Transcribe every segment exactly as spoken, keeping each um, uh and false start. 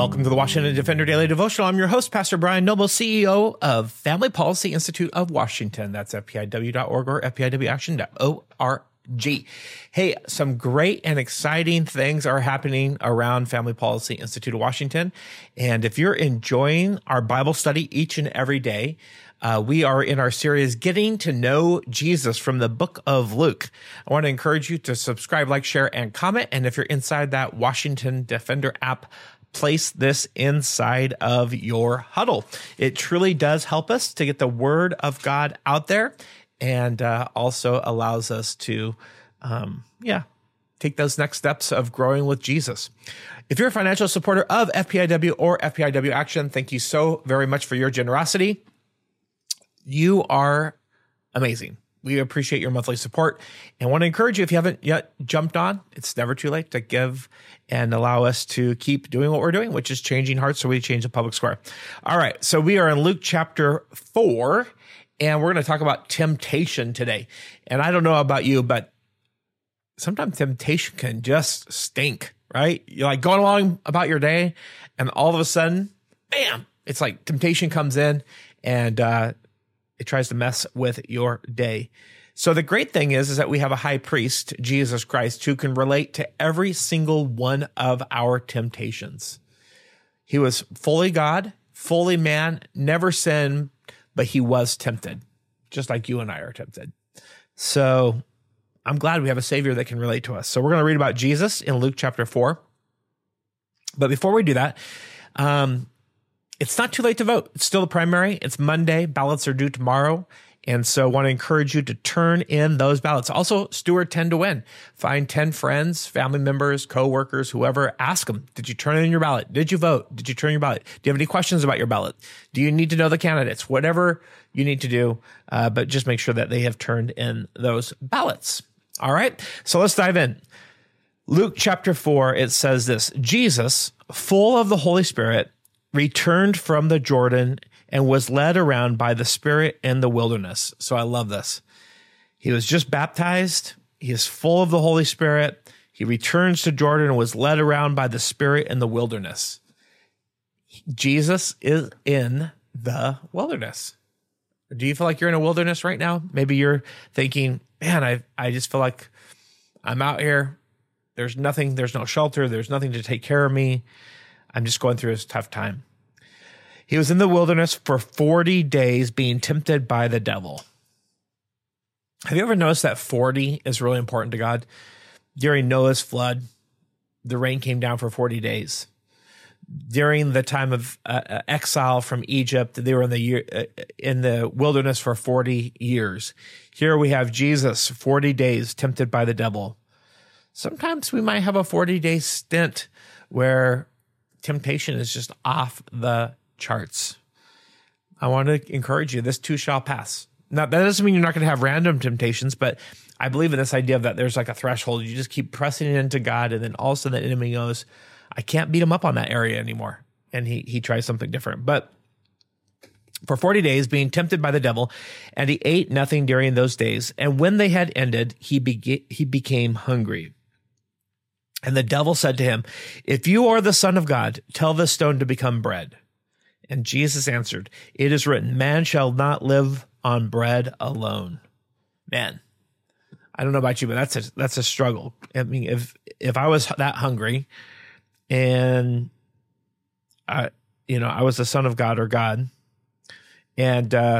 Welcome to the Washington Defender Daily Devotional. I'm your host, Pastor Brian Noble, C E O of Family Policy Institute of Washington. That's F P I W dot org or F P I W action dot org. Hey, some great and exciting things are happening around Family Policy Institute of Washington. And if you're enjoying our Bible study each and every day, uh, we are in our series, Getting to Know Jesus from the book of Luke. I want to encourage you to subscribe, like, share, and comment. And if you're inside that Washington Defender app, place this inside of your huddle. It truly does help us to get the word of God out there, and uh, also allows us to, um, yeah, take those next steps of growing with Jesus. If you're a financial supporter of F P I W or F P I W Action, thank you so very much for your generosity. You are amazing. We appreciate your monthly support and want to encourage you, if you haven't yet jumped on, it's never too late to give and allow us to keep doing what we're doing, which is changing hearts so we change the public square. All right, so we are in Luke chapter four, and we're going to talk about temptation today. And I don't know about you, but sometimes temptation can just stink, right? You're like going along about your day, and all of a sudden, bam, it's like temptation comes in, and uh, it tries to mess with your day. So the great thing is, is that we have a high priest, Jesus Christ, who can relate to every single one of our temptations. He was fully God, fully man, never sinned, but he was tempted, just like you and I are tempted. So I'm glad we have a Savior that can relate to us. So we're going to read about Jesus in Luke chapter four. But before we do that, um, it's not too late to vote. It's still the primary. It's Monday. Ballots are due tomorrow. And so I want to encourage you to turn in those ballots. Also, Steward ten to win. Find ten friends, family members, coworkers, whoever. Ask them, did you turn in your ballot? Did you vote? Did you turn your ballot? Do you have any questions about your ballot? Do you need to know the candidates? Whatever you need to do, uh, but just make sure that they have turned in those ballots. All right, so let's dive in. Luke chapter four, it says this: Jesus, full of the Holy Spirit, returned from the Jordan and was led around by the Spirit in the wilderness. So I love this. He was just baptized. He is full of the Holy Spirit. He returns to Jordan and was led around by the Spirit in the wilderness. Jesus is in the wilderness. Do you feel like you're in a wilderness right now? Maybe you're thinking, man, I I just feel like I'm out here. There's nothing, there's no shelter. There's nothing to take care of me. I'm just going through a tough time. He was in the wilderness for forty days being tempted by the devil. Have you ever noticed that forty is really important to God? During Noah's flood, the rain came down for forty days. During the time of uh, exile from Egypt, they were in the year, uh, in the wilderness for forty years. Here we have Jesus, forty days tempted by the devil. Sometimes we might have a forty-day stint where temptation is just off the charts. I want to encourage you, this too shall pass. Now, that doesn't mean you're not going to have random temptations, but I believe in this idea of that there's like a threshold. You just keep pressing it into God, and then all of a sudden the enemy goes, I can't beat him up on that area anymore. And he he tries something different. But for forty days, being tempted by the devil, and he ate nothing during those days. And when they had ended, he, bega- he became hungry. And the devil said to him, if you are the Son of God, tell this stone to become bread. And Jesus answered, it is written, man shall not live on bread alone. Man, I don't know about you, but that's a, that's a struggle. I mean, if, if I was that hungry and I, you know, I was the Son of God or God, and uh,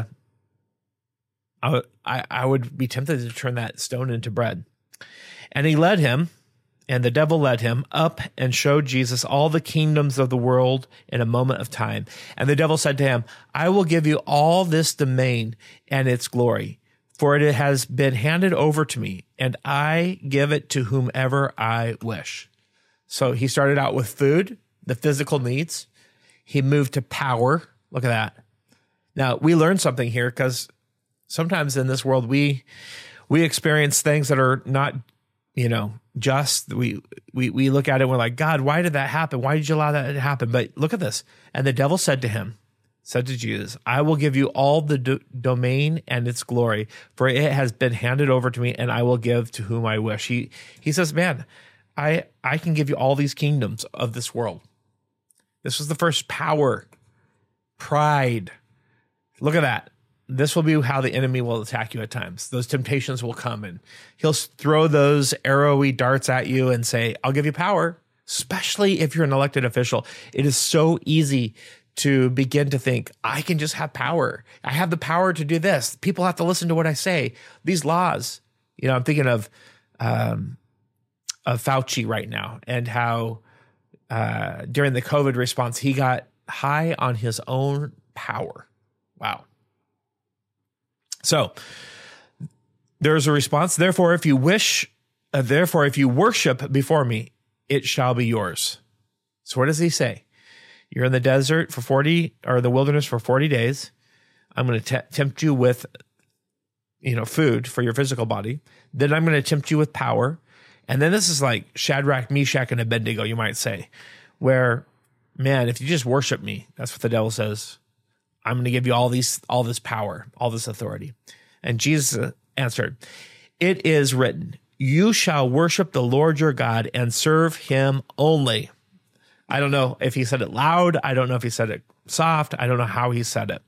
I, I, I would be tempted to turn that stone into bread. And he led him, and the devil led him up and showed Jesus all the kingdoms of the world in a moment of time. And the devil said to him, I will give you all this domain and its glory, for it has been handed over to me, and I give it to whomever I wish. So he started out with food, the physical needs. He moved to power. Look at that. Now, we learned something here, because sometimes in this world, we we experience things that are not, you know, just, we, we, we look at it and we're like, God, why did that happen? Why did you allow that to happen? But look at this. And the devil said to him, said to Jesus, I will give you all the do- domain and its glory, for it has been handed over to me, and I will give to whom I wish. He, he says, man, I, I can give you all these kingdoms of this world. This was the first power, pride. Look at that. This will be how the enemy will attack you at times. Those temptations will come and he'll throw those arrowy darts at you and say, I'll give you power, especially if you're an elected official. It is so easy to begin to think, I can just have power. I have the power to do this. People have to listen to what I say. These laws, you know, I'm thinking of, um, of Fauci right now and how uh, during the COVID response, he got high on his own power. Wow. So there's a response. Therefore, if you wish, uh, therefore, if you worship before me, it shall be yours. So what does he say? You're in the desert for forty or the wilderness for forty days. I'm going to tempt you with, you know, food for your physical body. Then I'm going to tempt you with power. And then this is like Shadrach, Meshach, and Abednego, you might say, where, man, if you just worship me, that's what the devil says. I'm going to give you all these, all this power, all this authority. And Jesus answered, it is written, you shall worship the Lord your God and serve him only. I don't know if he said it loud. I don't know if he said it soft. I don't know how he said it.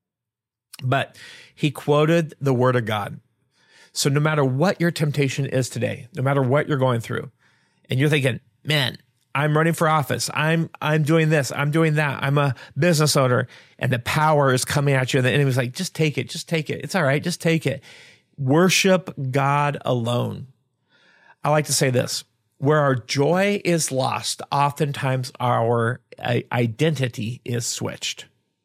But he quoted the word of God. So no matter what your temptation is today, no matter what you're going through, and you're thinking, man, I'm running for office. I'm I'm doing this. I'm doing that. I'm a business owner, and the power is coming at you, and the enemy's like, just take it. Just take it. It's all right. Just take it. Worship God alone. I like to say this. Where our joy is lost, oftentimes our uh, identity is switched.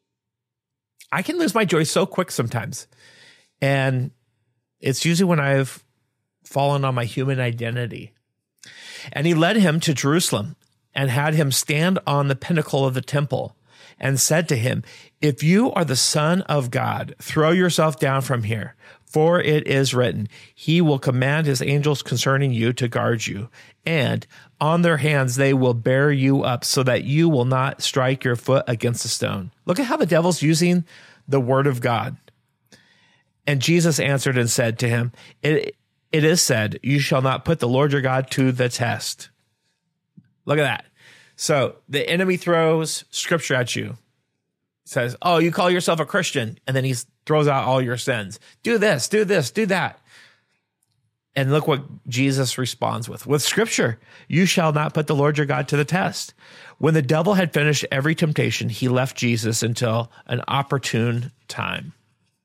I can lose my joy so quick sometimes. And it's usually when I've fallen on my human identity. And he led him to Jerusalem and had him stand on the pinnacle of the temple and said to him, if you are the Son of God, throw yourself down from here. For it is written, he will command his angels concerning you to guard you, and on their hands they will bear you up so that you will not strike your foot against a stone. Look at how the devil's using the word of God. And Jesus answered and said to him, it, it is said, you shall not put the Lord your God to the test. Look at that. So the enemy throws scripture at you, says, oh, you call yourself a Christian, and then he throws out all your sins. Do this, do this, do that. And look what Jesus responds with. With scripture, you shall not put the Lord your God to the test. When the devil had finished every temptation, he left Jesus until an opportune time.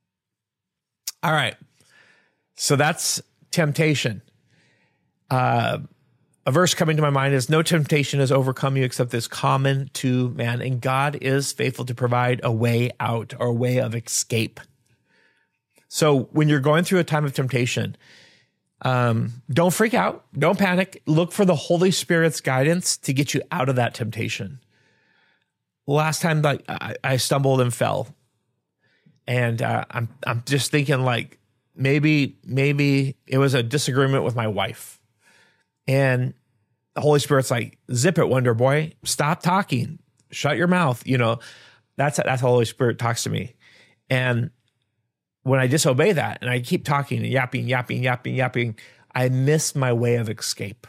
All right. So that's temptation. Uh, a verse coming to my mind is, no temptation has overcome you except this common to man, and God is faithful to provide a way out or a way of escape. So when you're going through a time of temptation, um, don't freak out. Don't panic. Look for the Holy Spirit's guidance to get you out of that temptation. Last time like I, I stumbled and fell, and uh, I'm I'm just thinking like maybe maybe it was a disagreement with my wife, and the Holy Spirit's like, zip it, Wonder Boy, stop talking, shut your mouth. You know, that's that's how the Holy Spirit talks to me, and when I disobey that and I keep talking and yapping, yapping, yapping, yapping, I miss my way of escape.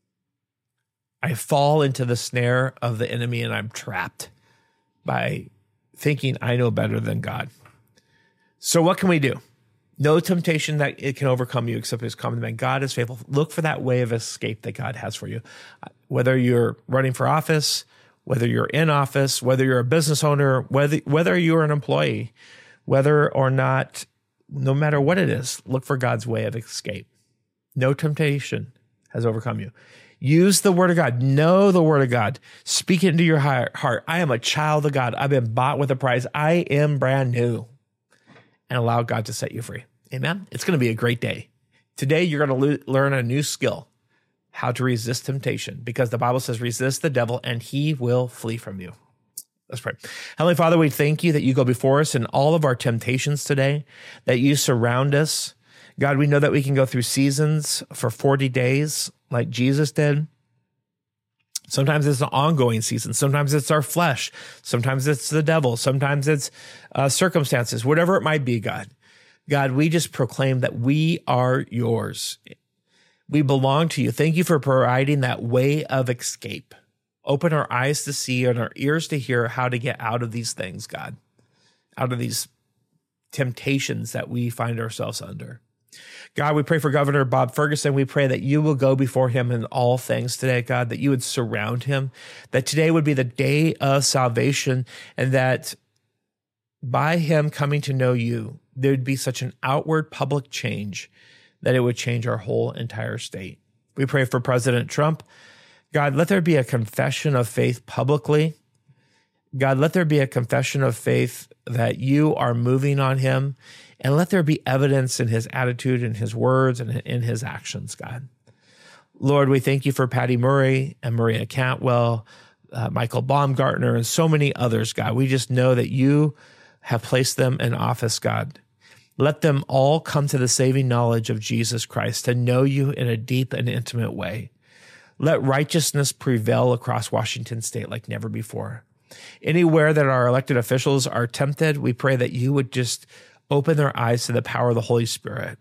I fall into the snare of the enemy and I'm trapped by thinking I know better than God. So what can we do? No temptation that it can overcome you except his common man. God is faithful. Look for that way of escape that God has for you. Whether you're running for office, whether you're in office, whether you're a business owner, whether whether you're an employee, whether or not, no matter what it is, look for God's way of escape. No temptation has overcome you. Use the word of God. Know the word of God. Speak it into your heart. I am a child of God. I've been bought with a price. I am brand new. And allow God to set you free. Amen? It's going to be a great day. Today, you're going to lo- learn a new skill, how to resist temptation, because the Bible says resist the devil and he will flee from you. Let's pray. Heavenly Father, we thank you that you go before us in all of our temptations today, that you surround us. God, we know that we can go through seasons for forty days like Jesus did. Sometimes it's an ongoing season. Sometimes it's our flesh. Sometimes it's the devil. Sometimes it's uh, circumstances, whatever it might be, God. God, we just proclaim that we are yours. We belong to you. Thank you for providing that way of escape. Open our eyes to see and our ears to hear how to get out of these things, God, out of these temptations that we find ourselves under. God, we pray for Governor Bob Ferguson. We pray that you will go before him in all things today, God, that you would surround him, that today would be the day of salvation, and that by him coming to know you, there'd be such an outward public change that it would change our whole entire state. We pray for President Trump. God, let there be a confession of faith publicly. God, let there be a confession of faith that you are moving on him, and let there be evidence in his attitude, in his words, and in his actions, God. Lord, we thank you for Patty Murray and Maria Cantwell, uh, Michael Baumgartner, and so many others, God. We just know that you have placed them in office, God. Let them all come to the saving knowledge of Jesus Christ, to know you in a deep and intimate way. Let righteousness prevail across Washington state like never before. Anywhere that our elected officials are tempted, we pray that you would just open their eyes to the power of the Holy Spirit.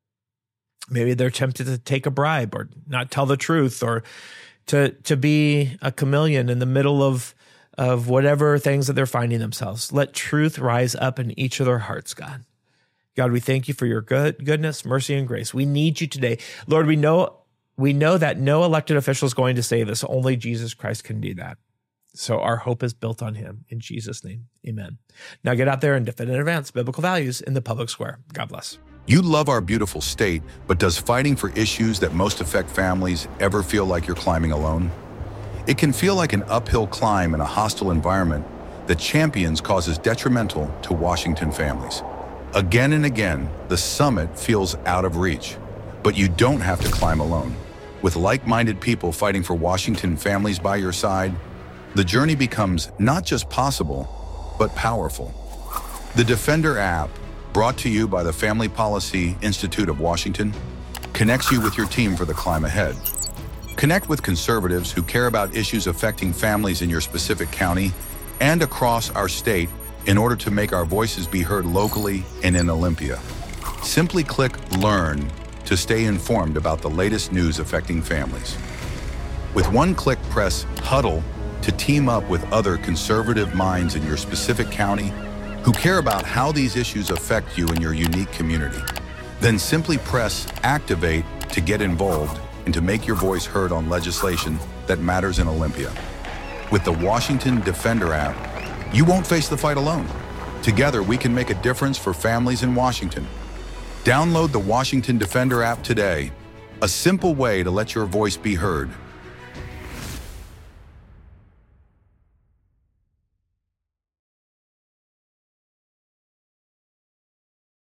Maybe they're tempted to take a bribe or not tell the truth, or to, to be a chameleon in the middle of, of whatever things that they're finding themselves. Let truth rise up in each of their hearts, God. God, we thank you for your good, goodness, mercy, and grace. We need you today. Lord, we know We know that no elected official is going to save us. Only Jesus Christ can do that. So our hope is built on him. In Jesus' name, amen. Now get out there and defend and advance biblical values in the public square. God bless. You love our beautiful state, but does fighting for issues that most affect families ever feel like you're climbing alone? It can feel like an uphill climb in a hostile environment that champions causes detrimental to Washington families. Again and again, the summit feels out of reach, but you don't have to climb alone. With like-minded people fighting for Washington families by your side, the journey becomes not just possible, but powerful. The Defender app, brought to you by the Family Policy Institute of Washington, connects you with your team for the climb ahead. Connect with conservatives who care about issues affecting families in your specific county and across our state in order to make our voices be heard locally and in Olympia. Simply click Learn to stay informed about the latest news affecting families. With one click, press Huddle to team up with other conservative minds in your specific county who care about how these issues affect you in your unique community. Then simply press Activate to get involved and to make your voice heard on legislation that matters in Olympia. With the Washington Defender app, you won't face the fight alone. Together, we can make a difference for families in Washington. Download the Washington Defender app today, a simple way to let your voice be heard